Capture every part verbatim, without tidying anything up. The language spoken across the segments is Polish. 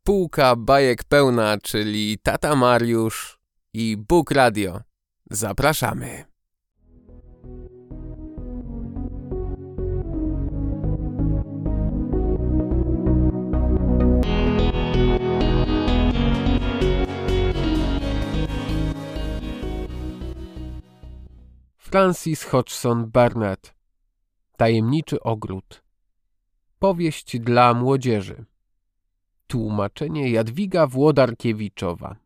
Półka bajek pełna, czyli Tata Mariusz i Bóg Radio. Zapraszamy. Francis Hodgson Burnett. Tajemniczy ogród. Powieść dla młodzieży. Tłumaczenie Jadwiga Włodarkiewiczowa.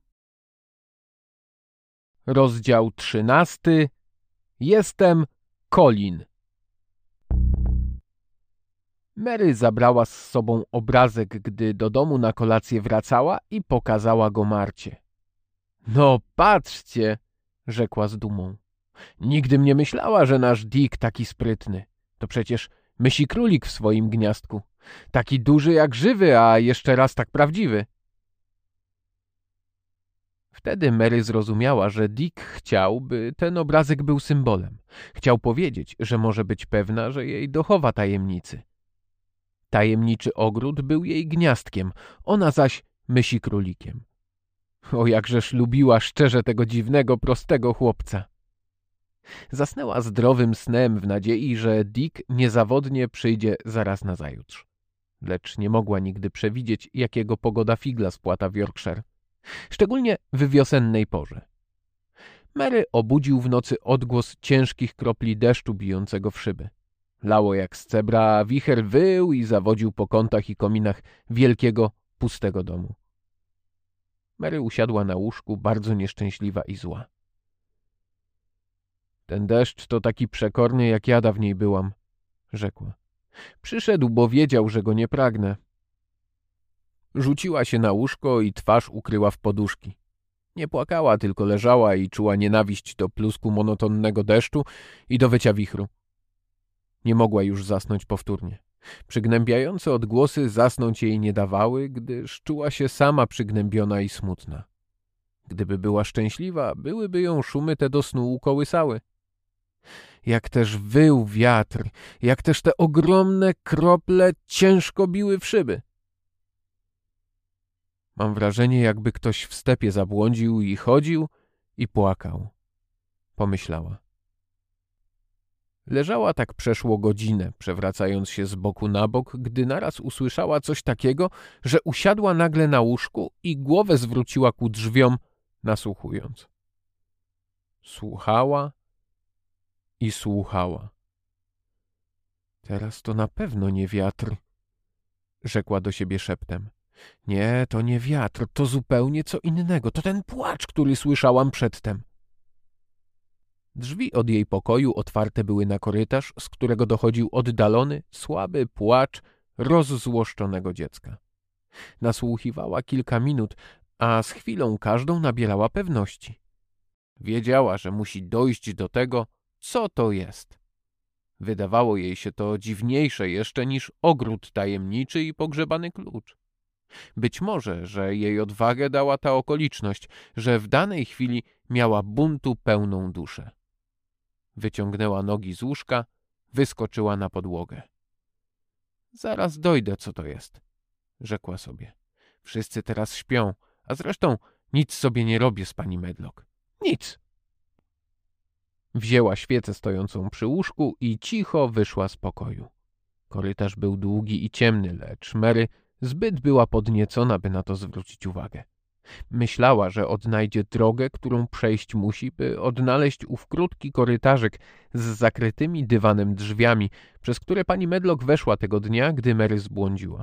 Rozdział trzynasty. Jestem Colin. Mary zabrała z sobą obrazek, gdy do domu na kolację wracała i pokazała go Marcie. No patrzcie, rzekła z dumą. Nigdy mnie myślała, że nasz Dick taki sprytny. To przecież mysi królik w swoim gniazdku. Taki duży jak żywy, a jeszcze raz tak prawdziwy. Wtedy Mary zrozumiała, że Dick chciał, by ten obrazek był symbolem. Chciał powiedzieć, że może być pewna, że jej dochowa tajemnicy. Tajemniczy ogród był jej gniazdkiem, ona zaś mysi królikiem. O, jakżeż lubiła szczerze tego dziwnego, prostego chłopca. Zasnęła zdrowym snem w nadziei, że Dick niezawodnie przyjdzie zaraz nazajutrz. Lecz nie mogła nigdy przewidzieć, jakiego pogoda figla spłata w Yorkshire. Szczególnie w wiosennej porze. Mary obudził w nocy odgłos ciężkich kropli deszczu bijącego w szyby. Lało jak z cebra, a wicher wył i zawodził po kątach i kominach wielkiego, pustego domu. Mary usiadła na łóżku, bardzo nieszczęśliwa i zła. Ten deszcz to taki przekorny, jak ja dawniej byłam, rzekła. Przyszedł, bo wiedział, że go nie pragnę. Rzuciła się na łóżko i twarz ukryła w poduszki. Nie płakała, tylko leżała i czuła nienawiść do plusku monotonnego deszczu i do wycia wichru. Nie mogła już zasnąć powtórnie. Przygnębiające odgłosy zasnąć jej nie dawały, gdyż czuła się sama przygnębiona i smutna. Gdyby była szczęśliwa, byłyby ją szumy te do snu ukołysały. Jak też wył wiatr, jak też te ogromne krople ciężko biły w szyby. Mam wrażenie, jakby ktoś w stepie zabłądził i chodził i płakał, pomyślała. Leżała tak przeszło godzinę, przewracając się z boku na bok, gdy naraz usłyszała coś takiego, że usiadła nagle na łóżku i głowę zwróciła ku drzwiom, nasłuchując. Słuchała i słuchała. Teraz to na pewno nie wiatr, rzekła do siebie szeptem. Nie, to nie wiatr, to zupełnie co innego, to ten płacz, który słyszałam przedtem. Drzwi od jej pokoju otwarte były na korytarz, z którego dochodził oddalony, słaby płacz rozzłoszczonego dziecka. Nasłuchiwała kilka minut, a z chwilą każdą nabierała pewności. Wiedziała, że musi dojść do tego, co to jest. Wydawało jej się to dziwniejsze jeszcze niż ogród tajemniczy i pogrzebany klucz. Być może, że jej odwagę dała ta okoliczność, że w danej chwili miała buntu pełną duszę. Wyciągnęła nogi z łóżka, wyskoczyła na podłogę. Zaraz dojdę, co to jest, rzekła sobie. Wszyscy teraz śpią, a zresztą nic sobie nie robię z pani Medlock. Nic. Wzięła świecę stojącą przy łóżku i cicho wyszła z pokoju. Korytarz był długi i ciemny, lecz Mary zbyt była podniecona, by na to zwrócić uwagę. Myślała, że odnajdzie drogę, którą przejść musi, by odnaleźć ów krótki korytarzek z zakrytymi dywanem drzwiami, przez które pani Medlock weszła tego dnia, gdy Mary zbłądziła.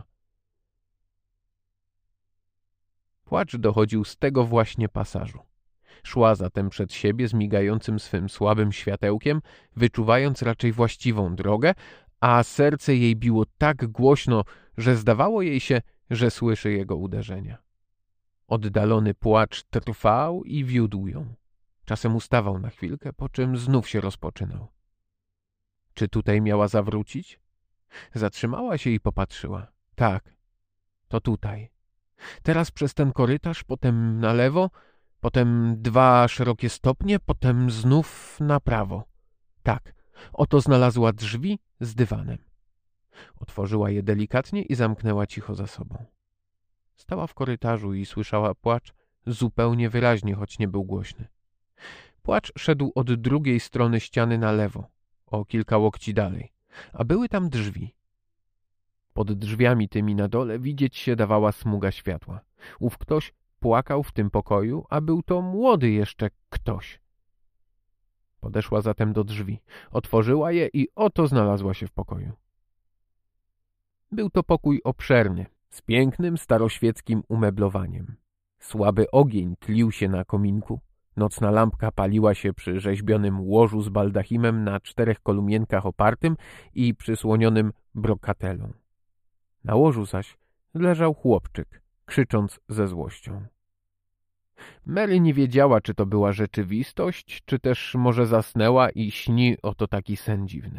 Płacz dochodził z tego właśnie pasażu. Szła zatem przed siebie z migającym swym słabym światełkiem, wyczuwając raczej właściwą drogę, a serce jej biło tak głośno, że zdawało jej się, że słyszy jego uderzenia. Oddalony płacz trwał i wiódł ją. Czasem ustawał na chwilkę, po czym znów się rozpoczynał. Czy tutaj miała zawrócić? Zatrzymała się i popatrzyła. Tak, to tutaj. Teraz przez ten korytarz, potem na lewo, potem dwa szerokie stopnie, potem znów na prawo. Tak, oto znalazła drzwi z dywanem. Otworzyła je delikatnie i zamknęła cicho za sobą. Stała w korytarzu i słyszała płacz zupełnie wyraźnie, choć nie był głośny. Płacz szedł od drugiej strony ściany na lewo, o kilka łokci dalej, a były tam drzwi. Pod drzwiami tymi na dole widzieć się dawała smuga światła. Ów ktoś płakał w tym pokoju, a był to młody jeszcze ktoś. Podeszła zatem do drzwi, otworzyła je i oto znalazła się w pokoju. Był to pokój obszerny, z pięknym, staroświeckim umeblowaniem. Słaby ogień tlił się na kominku, nocna lampka paliła się przy rzeźbionym łożu z baldachimem na czterech kolumienkach opartym i przysłonionym brokatelą. Na łożu zaś leżał chłopczyk, krzycząc ze złością. Mary nie wiedziała, czy to była rzeczywistość, czy też może zasnęła i śni oto taki sen dziwny.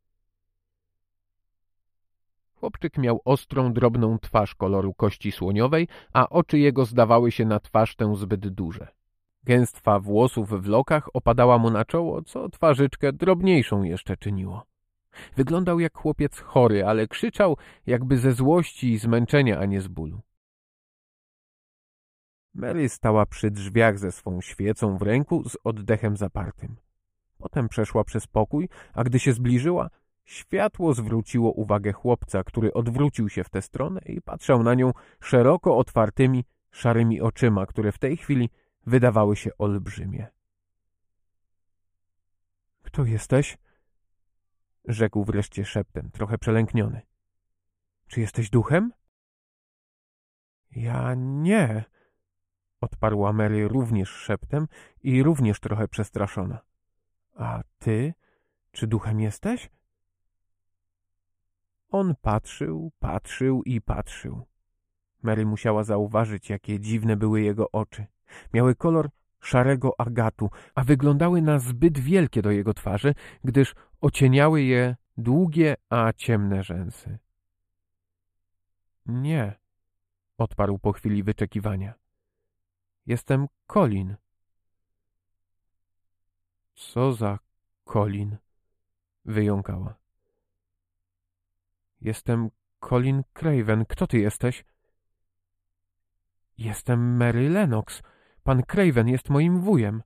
Chłopczyk miał ostrą, drobną twarz koloru kości słoniowej, a oczy jego zdawały się na twarz tę zbyt duże. Gęstwa włosów w lokach opadała mu na czoło, co twarzyczkę drobniejszą jeszcze czyniło. Wyglądał jak chłopiec chory, ale krzyczał jakby ze złości i zmęczenia, a nie z bólu. Mary stała przy drzwiach ze swą świecą w ręku z oddechem zapartym. Potem przeszła przez pokój, a gdy się zbliżyła, światło zwróciło uwagę chłopca, który odwrócił się w tę stronę i patrzał na nią szeroko otwartymi, szarymi oczyma, które w tej chwili wydawały się olbrzymie. — Kto jesteś? — rzekł wreszcie szeptem, trochę przelękniony. — Czy jesteś duchem? — Ja nie — odparła Mary również szeptem i również trochę przestraszona. — A ty? Czy duchem jesteś? On patrzył, patrzył i patrzył. Mary musiała zauważyć, jakie dziwne były jego oczy. Miały kolor szarego agatu, a wyglądały na zbyt wielkie do jego twarzy, gdyż ocieniały je długie, a ciemne rzęsy. — Nie — odparł po chwili wyczekiwania. — Jestem Colin. — Co za Colin? — wyjąkała. — Jestem Colin Craven. Kto ty jesteś? — Jestem Mary Lennox. Pan Craven jest moim wujem.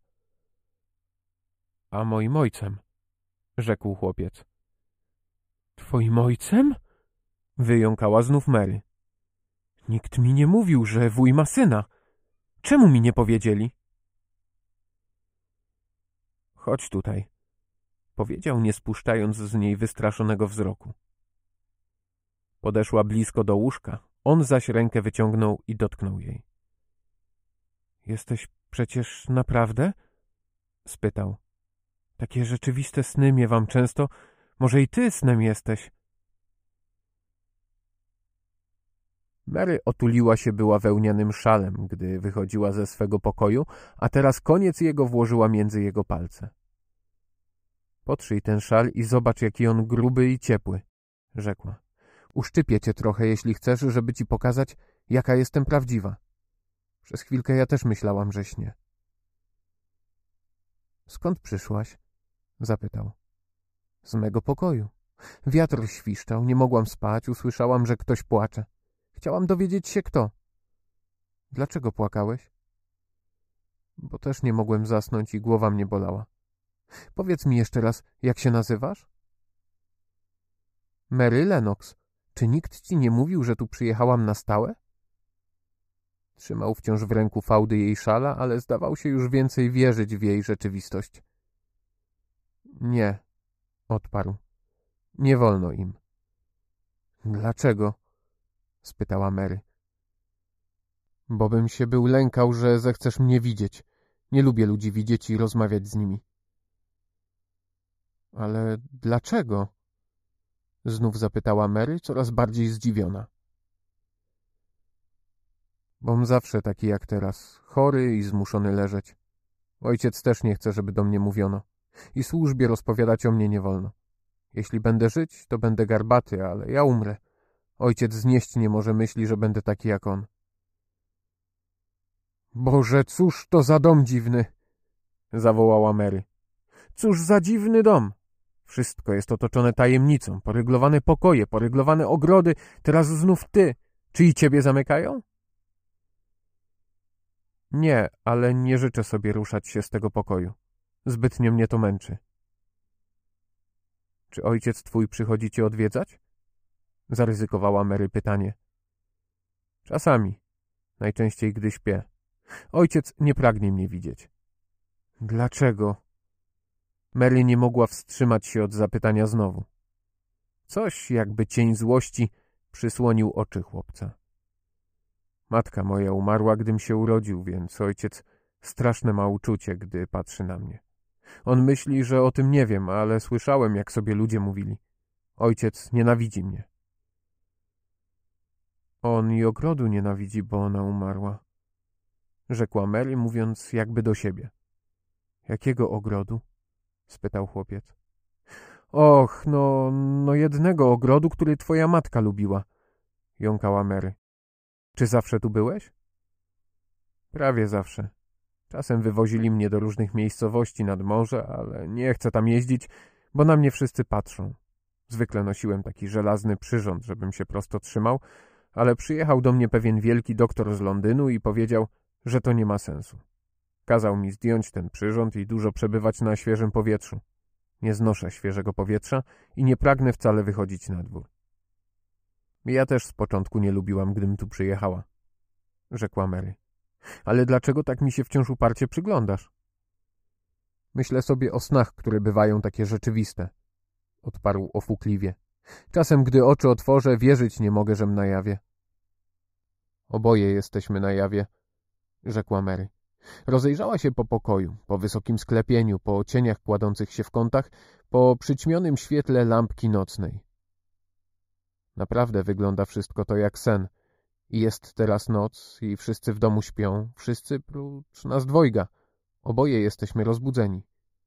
— A moim ojcem — rzekł chłopiec. — Twoim ojcem? — wyjąkała znów Mary. — Nikt mi nie mówił, że wuj ma syna. Czemu mi nie powiedzieli? — Chodź tutaj — powiedział, nie spuszczając z niej wystraszonego wzroku. Podeszła blisko do łóżka, on zaś rękę wyciągnął i dotknął jej. — Jesteś przecież naprawdę? — spytał. — Takie rzeczywiste sny miewam często. Może i ty snem jesteś? Mary otuliła się była wełnianym szalem, gdy wychodziła ze swego pokoju, a teraz koniec jego włożyła między jego palce. — Potrzyj ten szal i zobacz, jaki on gruby i ciepły — rzekła. — Uszczypię cię trochę, jeśli chcesz, żeby ci pokazać, jaka jestem prawdziwa. Przez chwilkę ja też myślałam, że śnię. — Skąd przyszłaś? — zapytał. — Z mego pokoju. Wiatr świszczał, nie mogłam spać, usłyszałam, że ktoś płacze. Chciałam dowiedzieć się, kto. — Dlaczego płakałeś? — Bo też nie mogłem zasnąć i głowa mnie bolała. — Powiedz mi jeszcze raz, jak się nazywasz? — Mary Lennox. Czy nikt ci nie mówił, że tu przyjechałam na stałe? Trzymał wciąż w ręku fałdy jej szala, ale zdawał się już więcej wierzyć w jej rzeczywistość. Nie, odparł. Nie wolno im. Dlaczego? Spytała Mary. Bo bym się był lękał, że zechcesz mnie widzieć. Nie lubię ludzi widzieć i rozmawiać z nimi. Ale dlaczego? Znów zapytała Mary, coraz bardziej zdziwiona. Bom zawsze taki jak teraz, chory i zmuszony leżeć. Ojciec też nie chce, żeby do mnie mówiono. I służbie rozpowiadać o mnie nie wolno. Jeśli będę żyć, to będę garbaty, ale ja umrę. Ojciec znieść nie może myśli, że będę taki jak on. Boże, cóż to za dom dziwny! Zawołała Mary. Cóż za dziwny dom! Wszystko jest otoczone tajemnicą, poryglowane pokoje, poryglowane ogrody, teraz znów ty. Czy i ciebie zamykają? Nie, ale nie życzę sobie ruszać się z tego pokoju. Zbytnio mnie to męczy. Czy ojciec twój przychodzi cię odwiedzać? Zaryzykowała Mary pytanie. Czasami. Najczęściej, gdy śpię. Ojciec nie pragnie mnie widzieć. Dlaczego? Mary nie mogła wstrzymać się od zapytania znowu. Coś, jakby cień złości, przysłonił oczy chłopca. Matka moja umarła, gdym się urodził, więc ojciec straszne ma uczucie, gdy patrzy na mnie. On myśli, że o tym nie wiem, ale słyszałem, jak sobie ludzie mówili. Ojciec nienawidzi mnie. On i ogrodu nienawidzi, bo ona umarła. Rzekła Mary, mówiąc jakby do siebie. Jakiego ogrodu? Spytał chłopiec. Och, no, no jednego ogrodu, który twoja matka lubiła, jąkała Mary. Czy zawsze tu byłeś? Prawie zawsze. Czasem wywozili mnie do różnych miejscowości nad morze, ale nie chcę tam jeździć, bo na mnie wszyscy patrzą. Zwykle nosiłem taki żelazny przyrząd, żebym się prosto trzymał, ale przyjechał do mnie pewien wielki doktor z Londynu i powiedział, że to nie ma sensu. Kazał mi zdjąć ten przyrząd i dużo przebywać na świeżym powietrzu. Nie znoszę świeżego powietrza i nie pragnę wcale wychodzić na dwór. Ja też z początku nie lubiłam, gdym tu przyjechała, rzekła Mary. Ale dlaczego tak mi się wciąż uparcie przyglądasz? Myślę sobie o snach, które bywają takie rzeczywiste, odparł ofukliwie. Czasem, gdy oczy otworzę, wierzyć nie mogę, żem na jawie. Oboje jesteśmy na jawie, rzekła Mary. Rozejrzała się po pokoju, po wysokim sklepieniu, po cieniach kładących się w kątach, po przyćmionym świetle lampki nocnej. Naprawdę wygląda wszystko to jak sen. I jest teraz noc i wszyscy w domu śpią, wszyscy prócz nas dwojga. Oboje jesteśmy rozbudzeni.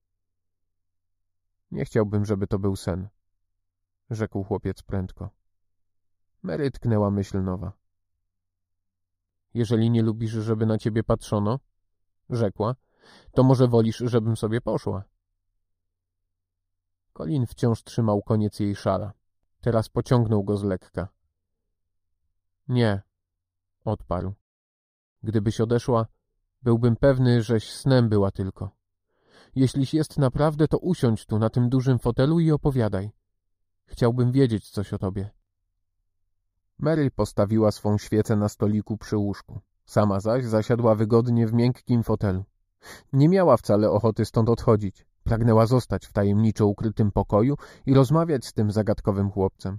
Nie chciałbym, żeby to był sen, rzekł chłopiec prędko. Mary tknęła myśl nowa. Jeżeli nie lubisz, żeby na ciebie patrzono, rzekła, to może wolisz, żebym sobie poszła. Colin wciąż trzymał koniec jej szala. Teraz pociągnął go z lekka. Nie, odparł. Gdybyś odeszła, byłbym pewny, żeś snem była tylko. Jeśliś jest naprawdę, to usiądź tu na tym dużym fotelu i opowiadaj. Chciałbym wiedzieć coś o tobie. Mary postawiła swą świecę na stoliku przy łóżku. Sama zaś zasiadła wygodnie w miękkim fotelu. Nie miała wcale ochoty stąd odchodzić. Pragnęła zostać w tajemniczo ukrytym pokoju i rozmawiać z tym zagadkowym chłopcem.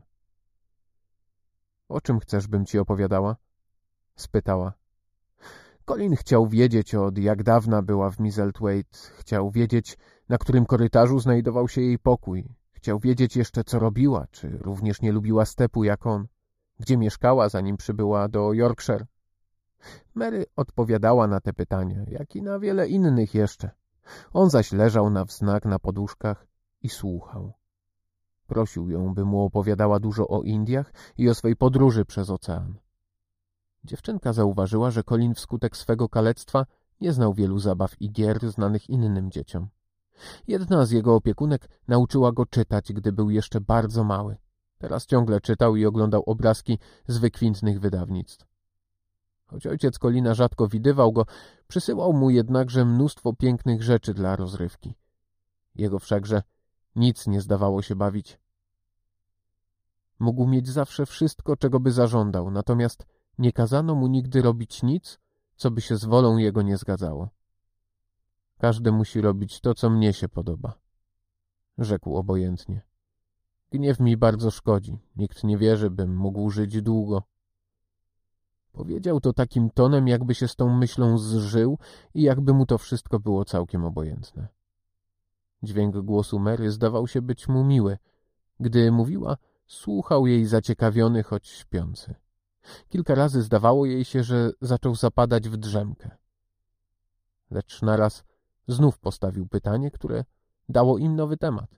O czym chcesz, bym ci opowiadała? Spytała. Colin chciał wiedzieć, od jak dawna była w Misselthwaite. Chciał wiedzieć, na którym korytarzu znajdował się jej pokój. Chciał wiedzieć jeszcze, co robiła, czy również nie lubiła stepu jak on. Gdzie mieszkała, zanim przybyła do Yorkshire. Mary odpowiadała na te pytania, jak i na wiele innych jeszcze. On zaś leżał na wznak na poduszkach i słuchał. Prosił ją, by mu opowiadała dużo o Indiach i o swej podróży przez ocean. Dziewczynka zauważyła, że Colin wskutek swego kalectwa nie znał wielu zabaw i gier znanych innym dzieciom. Jedna z jego opiekunek nauczyła go czytać, gdy był jeszcze bardzo mały. Teraz ciągle czytał i oglądał obrazki z wykwintnych wydawnictw. Choć ojciec Colina rzadko widywał go, przysyłał mu jednakże mnóstwo pięknych rzeczy dla rozrywki. Jego wszakże nic nie zdawało się bawić. Mógł mieć zawsze wszystko, czego by zażądał, natomiast nie kazano mu nigdy robić nic, co by się z wolą jego nie zgadzało. Każdy musi robić to, co mnie się podoba, rzekł obojętnie. Gniew mi bardzo szkodzi. Nikt nie wierzy, bym mógł żyć długo. Powiedział to takim tonem, jakby się z tą myślą zżył i jakby mu to wszystko było całkiem obojętne. Dźwięk głosu Mary zdawał się być mu miły. Gdy mówiła, słuchał jej zaciekawiony, choć śpiący. Kilka razy zdawało jej się, że zaczął zapadać w drzemkę. Lecz naraz znów postawił pytanie, które dało im nowy temat.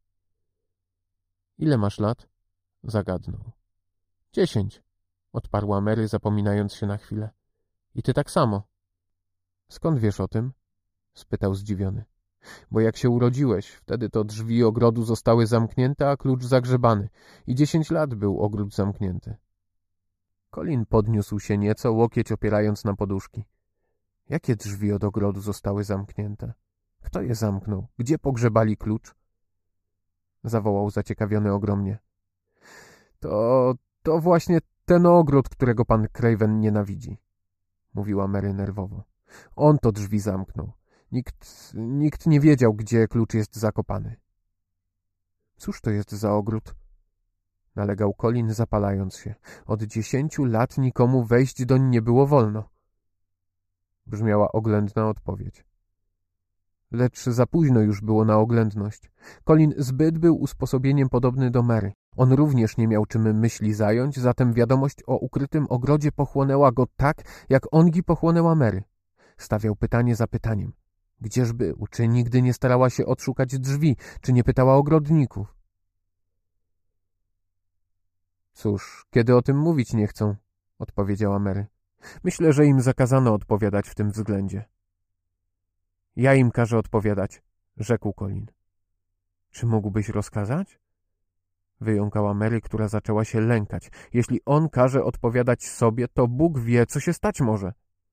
Ile masz lat? Zagadnął. Dziesięć, odparła Mary, zapominając się na chwilę. I ty tak samo. Skąd wiesz o tym? Spytał zdziwiony. Bo jak się urodziłeś, wtedy to drzwi ogrodu zostały zamknięte, a klucz zagrzebany. I dziesięć lat był ogród zamknięty. Colin podniósł się nieco, łokieć opierając na poduszki. Jakie drzwi od ogrodu zostały zamknięte? Kto je zamknął? Gdzie pogrzebali klucz? Zawołał zaciekawiony ogromnie. To, to właśnie ten ogród, którego pan Craven nienawidzi, mówiła Mary nerwowo. On to drzwi zamknął. Nikt, nikt nie wiedział, gdzie klucz jest zakopany. Cóż to jest za ogród? Nalegał Colin, zapalając się. Od dziesięciu lat nikomu wejść doń nie było wolno. Brzmiała oględna odpowiedź. Lecz za późno już było na oględność. Colin zbyt był usposobieniem podobny do Mary. On również nie miał czym myśli zająć, zatem wiadomość o ukrytym ogrodzie pochłonęła go tak, jak ongi pochłonęła Mary. Stawiał pytanie za pytaniem. Gdzież był? Czy nigdy nie starała się odszukać drzwi? Czy nie pytała ogrodników? Cóż, kiedy o tym mówić nie chcą, odpowiedziała Mary. Myślę, że im zakazano odpowiadać w tym względzie. Ja im każę odpowiadać, rzekł Colin. Czy mógłbyś rozkazać? Wyjąkała Mary, która zaczęła się lękać. Jeśli on każe odpowiadać sobie, to Bóg wie, co się stać może.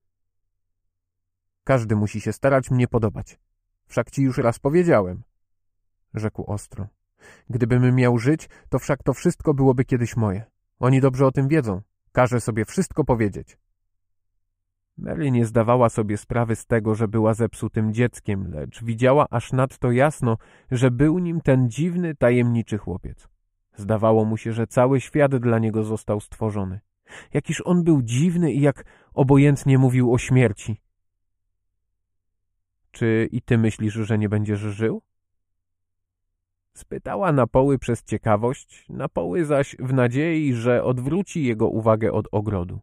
Każdy musi się starać mnie podobać. Wszak ci już raz powiedziałem, rzekł ostro. Gdybym miał żyć, to wszak to wszystko byłoby kiedyś moje. Oni dobrze o tym wiedzą. Każę sobie wszystko powiedzieć. Mary nie zdawała sobie sprawy z tego, że była zepsutym dzieckiem, lecz widziała aż nadto jasno, że był nim ten dziwny, tajemniczy chłopiec. Zdawało mu się, że cały świat dla niego został stworzony. Jakiż on był dziwny i jak obojętnie mówił o śmierci. Czy i ty myślisz, że nie będziesz żył? Spytała na poły przez ciekawość, na poły zaś w nadziei, że odwróci jego uwagę od ogrodu.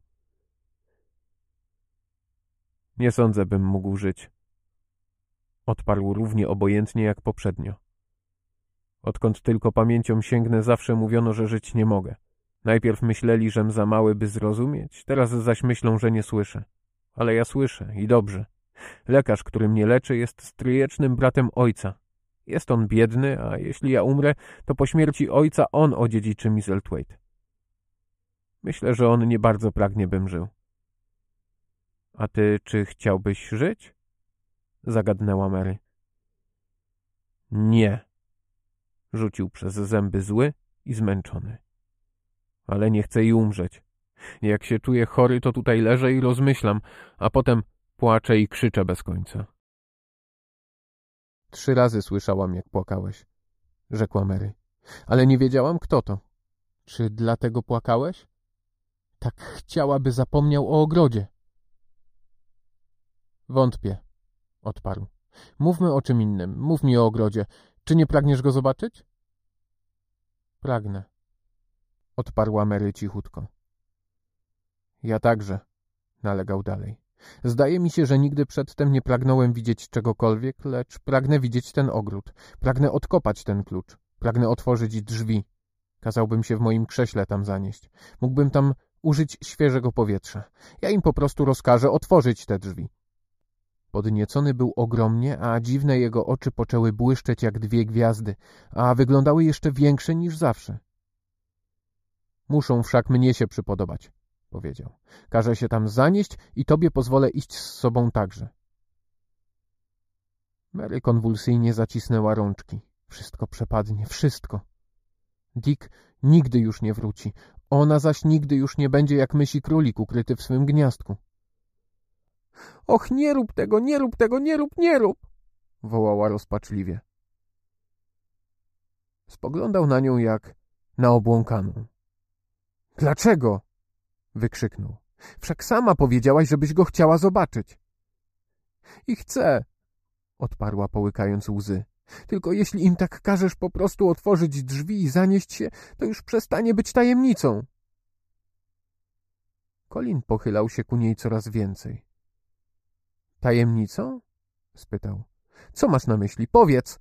Nie sądzę, bym mógł żyć. Odparł równie obojętnie jak poprzednio. Odkąd tylko pamięcią sięgnę, zawsze mówiono, że żyć nie mogę. Najpierw myśleli, żem za mały, by zrozumieć, teraz zaś myślą, że nie słyszę. Ale ja słyszę i dobrze. Lekarz, który mnie leczy, jest stryjecznym bratem ojca. Jest on biedny, a jeśli ja umrę, to po śmierci ojca on odziedziczy Misselthwaite. Myślę, że on nie bardzo pragnie, bym żył. A ty czy chciałbyś żyć? Zagadnęła Mary. Nie. Rzucił przez zęby zły i zmęczony. Ale nie chcę i umrzeć. Jak się czuję chory, to tutaj leżę i rozmyślam, a potem płaczę i krzyczę bez końca. Trzy razy słyszałam, jak płakałeś, rzekła Mary, ale nie wiedziałam, kto to. Czy dlatego płakałeś? Tak chciała, by zapomniał o ogrodzie. Wątpię, odparł. Mówmy o czym innym, mów mi o ogrodzie. Czy nie pragniesz go zobaczyć? Pragnę, odparła Mary cichutko. Ja także, nalegał dalej. Zdaje mi się, że nigdy przedtem nie pragnąłem widzieć czegokolwiek, lecz pragnę widzieć ten ogród. Pragnę odkopać ten klucz. Pragnę otworzyć drzwi. Kazałbym się w moim krześle tam zanieść. Mógłbym tam użyć świeżego powietrza. Ja im po prostu rozkażę otworzyć te drzwi. Podniecony był ogromnie, a dziwne jego oczy poczęły błyszczeć jak dwie gwiazdy, a wyglądały jeszcze większe niż zawsze. Muszą wszak mnie się przypodobać, powiedział. Każę się tam zanieść i tobie pozwolę iść z sobą także. Mary konwulsyjnie zacisnęła rączki. Wszystko przepadnie, wszystko. Dick nigdy już nie wróci. Ona zaś nigdy już nie będzie jak mysi królik ukryty w swym gniazdku. Och, nie rób tego, nie rób tego, nie rób, nie rób! Wołała rozpaczliwie. Spoglądał na nią jak na obłąkaną. Dlaczego? Wykrzyknął. Wszak sama powiedziałaś, żebyś go chciała zobaczyć. I chcę, odparła połykając łzy. Tylko jeśli im tak każesz po prostu otworzyć drzwi i zanieść się, to już przestanie być tajemnicą. Colin pochylał się ku niej coraz więcej. Tajemnicą? Spytał. Co masz na myśli? Powiedz!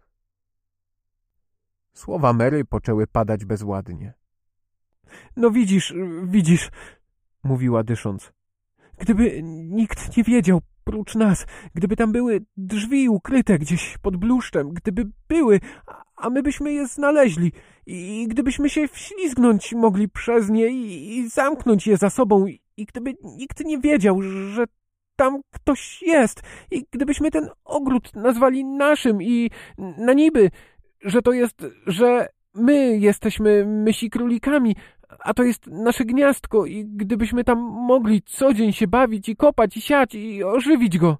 Słowa Mary poczęły padać bezładnie. No widzisz, widzisz, mówiła dysząc. Gdyby nikt nie wiedział prócz nas, gdyby tam były drzwi ukryte gdzieś pod bluszczem, gdyby były, a my byśmy je znaleźli i gdybyśmy się wślizgnąć mogli przez nie i, i zamknąć je za sobą i, i gdyby nikt nie wiedział, że tam ktoś jest i gdybyśmy ten ogród nazwali naszym i na niby, że to jest, że my jesteśmy mysi królikami, a to jest nasze gniazdko i gdybyśmy tam mogli co dzień się bawić i kopać i siać i ożywić go.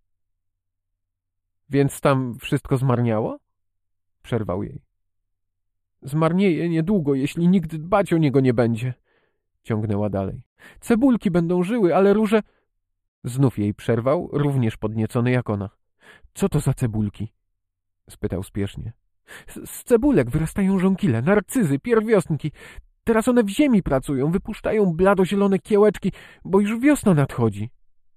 Więc tam wszystko zmarniało? Przerwał jej. Zmarnieje niedługo, jeśli nikt dbać o niego nie będzie. Ciągnęła dalej. Cebulki będą żyły, ale róże... Znów jej przerwał, również podniecony jak ona. Co to za cebulki? Spytał spiesznie. Z, z cebulek wyrastają żonkile, narcyzy, pierwiosnki. Teraz one w ziemi pracują, wypuszczają bladozielone kiełeczki, bo już wiosna nadchodzi.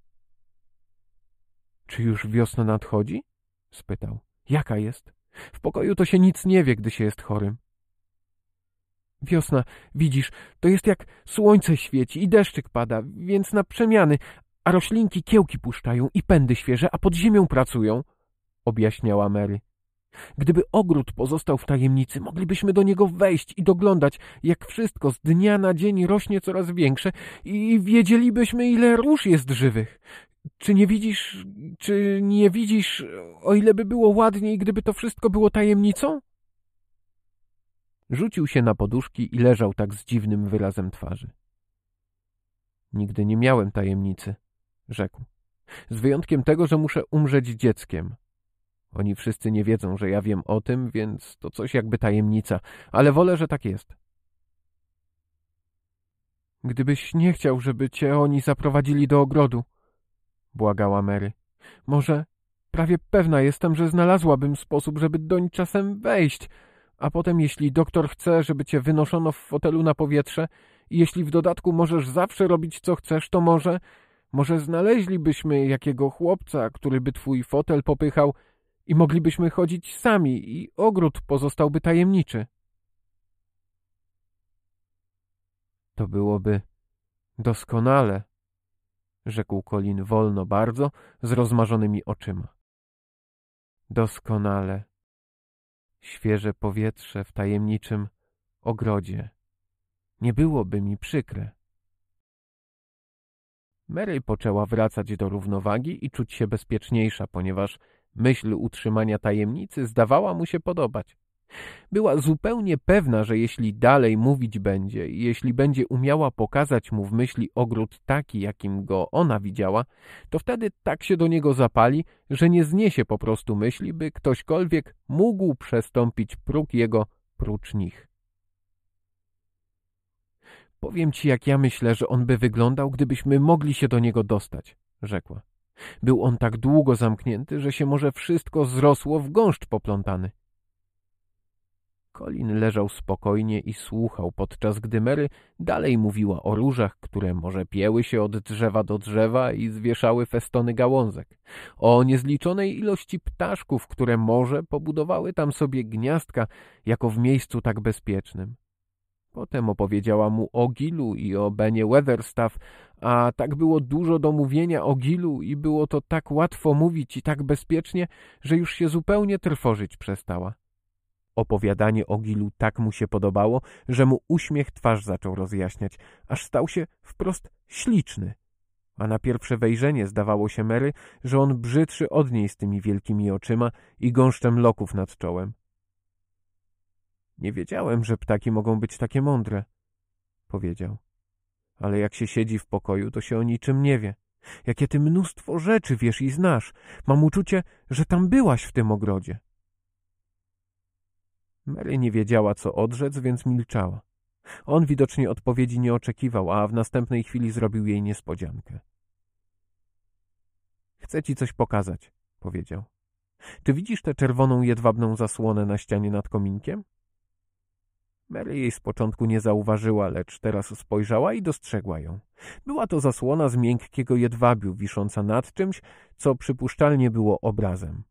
Czy już wiosna nadchodzi? Spytał. Jaka jest? W pokoju to się nic nie wie, gdy się jest chorym. Wiosna, widzisz, to jest jak słońce świeci i deszczyk pada, więc na przemiany, a roślinki kiełki puszczają i pędy świeże, a pod ziemią pracują, objaśniała Mary. Gdyby ogród pozostał w tajemnicy, moglibyśmy do niego wejść i doglądać, jak wszystko z dnia na dzień rośnie coraz większe i wiedzielibyśmy, ile róż jest żywych. Czy nie widzisz, czy nie widzisz, o ile by było ładniej, gdyby to wszystko było tajemnicą? Rzucił się na poduszki i leżał tak z dziwnym wyrazem twarzy. Nigdy nie miałem tajemnicy, rzekł. Z wyjątkiem tego, że muszę umrzeć dzieckiem. Oni wszyscy nie wiedzą, że ja wiem o tym, więc to coś jakby tajemnica, ale wolę, że tak jest. Gdybyś nie chciał, żeby cię oni zaprowadzili do ogrodu, błagała Mary. Może prawie pewna jestem, że znalazłabym sposób, żeby doń czasem wejść, a potem jeśli doktor chce, żeby cię wynoszono w fotelu na powietrze i jeśli w dodatku możesz zawsze robić co chcesz, to może, może znaleźlibyśmy jakiego chłopca, który by twój fotel popychał i moglibyśmy chodzić sami i ogród pozostałby tajemniczy. To byłoby doskonale, rzekł Colin wolno bardzo, z rozmarzonymi oczyma. Doskonale. Świeże powietrze w tajemniczym ogrodzie. Nie byłoby mi przykre. Mary poczęła wracać do równowagi i czuć się bezpieczniejsza, ponieważ myśl utrzymania tajemnicy zdawała mu się podobać. Była zupełnie pewna, że jeśli dalej mówić będzie i jeśli będzie umiała pokazać mu w myśli ogród taki, jakim go ona widziała, to wtedy tak się do niego zapali, że nie zniesie po prostu myśli, by ktośkolwiek mógł przestąpić próg jego prócz nich. Powiem ci, jak ja myślę, że on by wyglądał, gdybyśmy mogli się do niego dostać, rzekła. Był on tak długo zamknięty, że się może wszystko zrosło w gąszcz poplątany. Colin leżał spokojnie i słuchał, podczas gdy Mary dalej mówiła o różach, które może pieły się od drzewa do drzewa i zwieszały festony gałązek, o niezliczonej ilości ptaszków, które może pobudowały tam sobie gniazdka jako w miejscu tak bezpiecznym. Potem opowiedziała mu o Gilu i o Benie Weatherstaff, a tak było dużo do mówienia o Gilu i było to tak łatwo mówić i tak bezpiecznie, że już się zupełnie trwożyć przestała. Opowiadanie o Gilu tak mu się podobało, że mu uśmiech twarz zaczął rozjaśniać, aż stał się wprost śliczny. A na pierwsze wejrzenie zdawało się Mary, że on brzydszy od niej z tymi wielkimi oczyma i gąszczem loków nad czołem. Nie wiedziałem, że ptaki mogą być takie mądre, powiedział. Ale jak się siedzi w pokoju, to się o niczym nie wie. Jakie ty mnóstwo rzeczy wiesz i znasz. Mam uczucie, że tam byłaś w tym ogrodzie. Mary nie wiedziała, co odrzec, więc milczała. On widocznie odpowiedzi nie oczekiwał, a w następnej chwili zrobił jej niespodziankę. Chcę ci coś pokazać, powiedział. Czy widzisz tę czerwoną jedwabną zasłonę na ścianie nad kominkiem? Mary jej z początku nie zauważyła, lecz teraz spojrzała i dostrzegła ją. Była to zasłona z miękkiego jedwabiu, wisząca nad czymś, co przypuszczalnie było obrazem.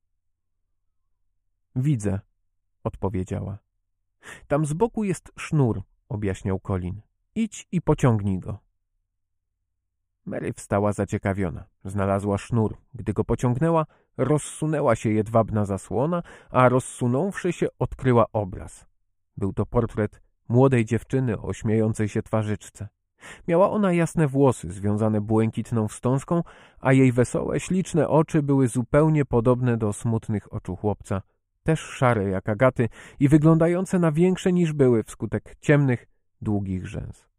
Widzę, odpowiedziała. Tam z boku jest sznur, objaśniał Colin. Idź i pociągnij go. Mary wstała zaciekawiona. Znalazła sznur. Gdy go pociągnęła, rozsunęła się jedwabna zasłona, a rozsunąwszy się, odkryła obraz. Był to portret młodej dziewczyny o śmiejącej się twarzyczce. Miała ona jasne włosy, związane błękitną wstążką, a jej wesołe, śliczne oczy były zupełnie podobne do smutnych oczu chłopca, też szare jak Agaty i wyglądające na większe niż były wskutek ciemnych, długich rzęs.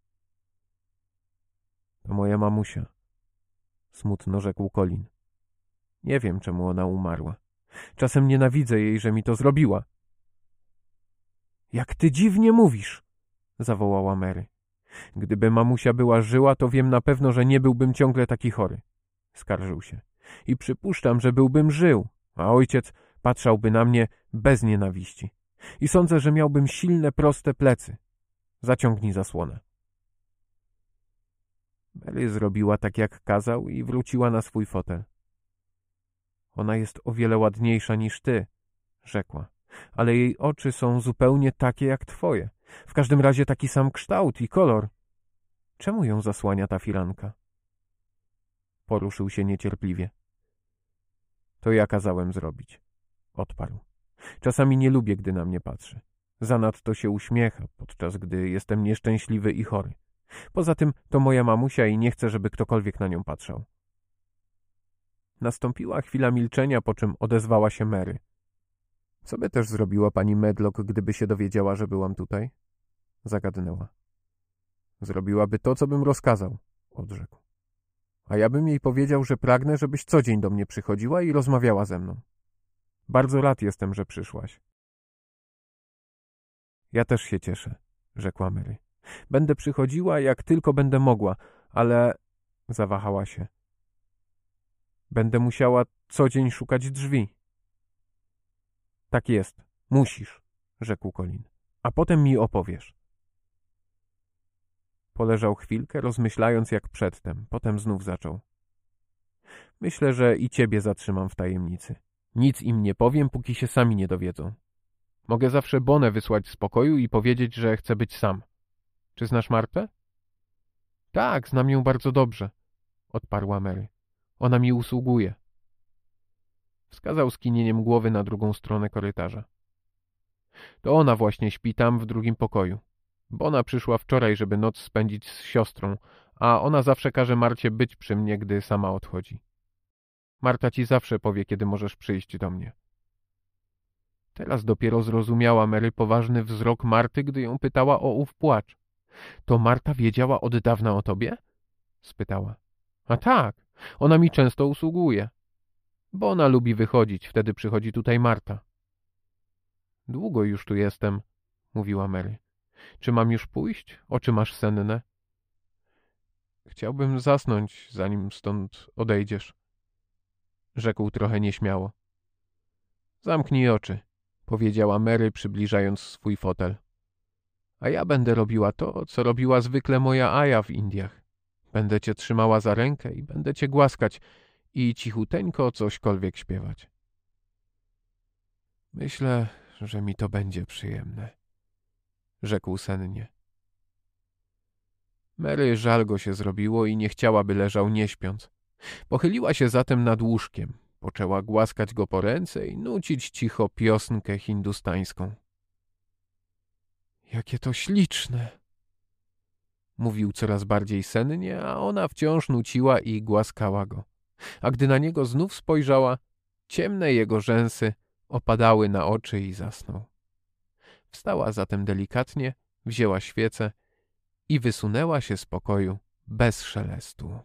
To moja mamusia, smutno rzekł Colin. Nie wiem, czemu ona umarła. Czasem nienawidzę jej, że mi to zrobiła. Jak ty dziwnie mówisz, zawołała Mary. Gdyby mamusia była żyła, to wiem na pewno, że nie byłbym ciągle taki chory, skarżył się. I przypuszczam, że byłbym żył, a ojciec patrzałby na mnie bez nienawiści. I sądzę, że miałbym silne, proste plecy. Zaciągnij zasłonę. Mary zrobiła tak, jak kazał i wróciła na swój fotel. Ona jest o wiele ładniejsza niż ty, rzekła, ale jej oczy są zupełnie takie jak twoje. W każdym razie taki sam kształt i kolor. Czemu ją zasłania ta firanka? Poruszył się niecierpliwie. To ja kazałem zrobić, odparł. Czasami nie lubię, gdy na mnie patrzy. Zanadto się uśmiecha, podczas gdy jestem nieszczęśliwy i chory. Poza tym to moja mamusia i nie chcę, żeby ktokolwiek na nią patrzał. Nastąpiła chwila milczenia, po czym odezwała się Mary. Co by też zrobiła pani Medlock, gdyby się dowiedziała, że byłam tutaj? Zagadnęła. Zrobiłaby to, co bym rozkazał, odrzekł. A ja bym jej powiedział, że pragnę, żebyś co dzień do mnie przychodziła i rozmawiała ze mną. Bardzo rad jestem, że przyszłaś. Ja też się cieszę, rzekła Mary. Będę przychodziła, jak tylko będę mogła, ale... zawahała się. Będę musiała co dzień szukać drzwi. Tak jest, musisz, rzekł Colin. A potem mi opowiesz. Poleżał chwilkę, rozmyślając jak przedtem. Potem znów zaczął. Myślę, że i ciebie zatrzymam w tajemnicy. Nic im nie powiem, póki się sami nie dowiedzą. Mogę zawsze Bonę wysłać z pokoju i powiedzieć, że chcę być sam. Czy znasz Martę? Tak, znam ją bardzo dobrze, odparła Mary. Ona mi usługuje. Wskazał skinieniem głowy na drugą stronę korytarza. To ona właśnie śpi tam w drugim pokoju. Bona przyszła wczoraj, żeby noc spędzić z siostrą, a ona zawsze każe Marcie być przy mnie, gdy sama odchodzi. Marta ci zawsze powie, kiedy możesz przyjść do mnie. Teraz dopiero zrozumiała Mary poważny wzrok Marty, gdy ją pytała o ów płacz. To Marta wiedziała od dawna o tobie? Spytała. A tak, ona mi często usługuje. Bo ona lubi wychodzić, wtedy przychodzi tutaj Marta. Długo już tu jestem, mówiła Mary. Czy mam już pójść? Oczy masz senne? Chciałbym zasnąć, zanim stąd odejdziesz, rzekł trochę nieśmiało. Zamknij oczy, powiedziała Mary, przybliżając swój fotel. A ja będę robiła to, co robiła zwykle moja Aja w Indiach. Będę cię trzymała za rękę i będę cię głaskać i cichuteńko cośkolwiek śpiewać. Myślę, że mi to będzie przyjemne, rzekł sennie. Mary żal go się zrobiło i nie chciała, by leżał nie śpiąc. Pochyliła się zatem nad łóżkiem, poczęła głaskać go po ręce i nucić cicho piosenkę hindustańską. Jakie to śliczne! Mówił coraz bardziej sennie, a ona wciąż nuciła i głaskała go. A gdy na niego znów spojrzała, ciemne jego rzęsy opadały na oczy i zasnął. Wstała zatem delikatnie, wzięła świecę i wysunęła się z pokoju bez szelestu.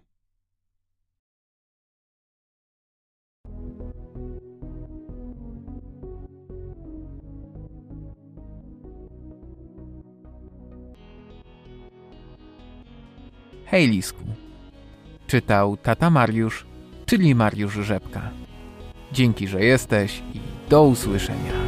Hej, Lisku. Czytał tata Mariusz, czyli Mariusz Rzepka. Dzięki, że jesteś i do usłyszenia.